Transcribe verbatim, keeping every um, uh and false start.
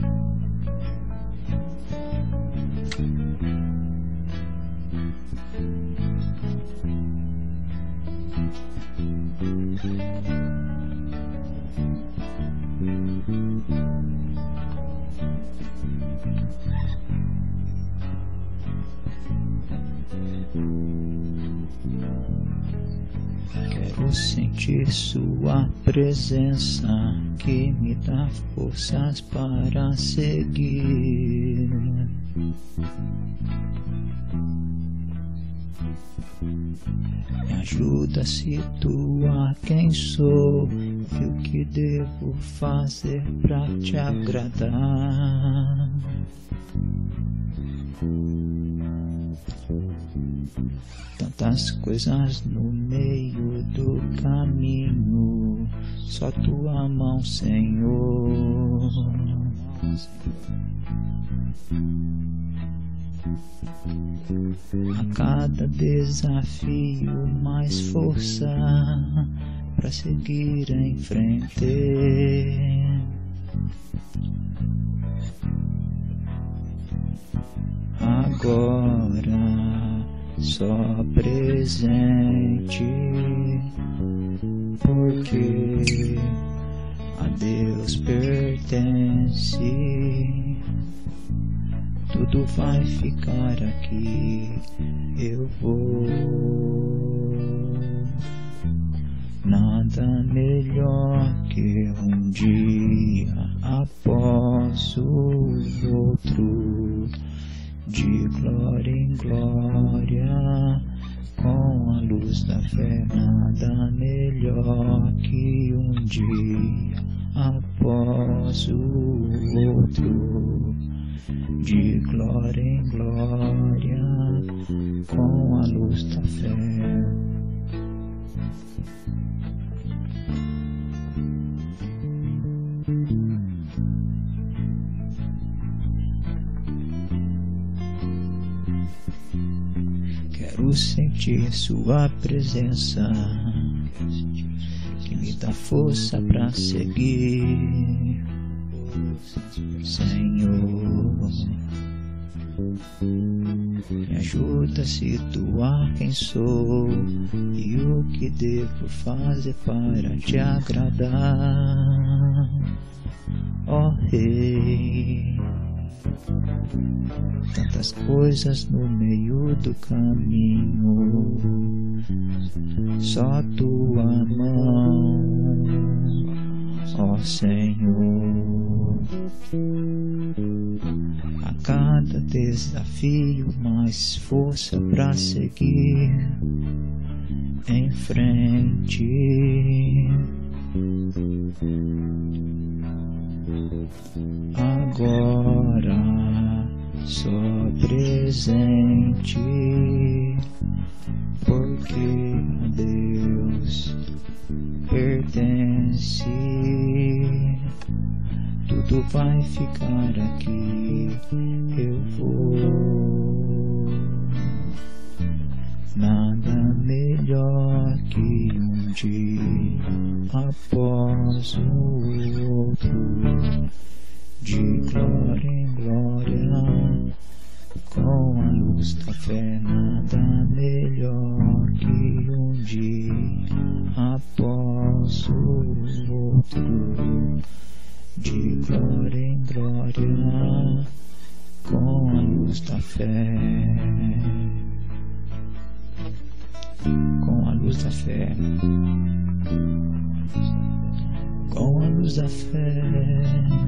Quero sentir sua presença que me dá forças para seguir. Me ajuda a situar quem sou e o que devo fazer pra te agradar. Tantas coisas no meio do caminho, só tua mão, Senhor. A cada desafio mais força pra seguir em frente. Agora só presente, porque a Deus pertence. Tudo vai ficar aqui, eu vou. Nada melhor que um dia após o outro, de glória em glória, com a luz da fé. Nada melhor que um dia após o outro, de glória em glória, com a luz da fé. Quero sentir sua presença, que me dá força pra seguir, Senhor. Me ajuda a situar quem sou e o que devo fazer para te agradar, ó Rei. Tantas coisas no meio do caminho, só tua mão, ó Senhor. A cada desafio mais força pra seguir em frente. Agora só presente, porque a Deus pertence. Tudo vai ficar aqui, eu vou. Nada melhor que um dia após o outro, de glória em glória, com a luz da fé. Nada melhor que um dia após o outro, de glória em glória, com a luz da fé. Com a luz da fé, com a luz da fé.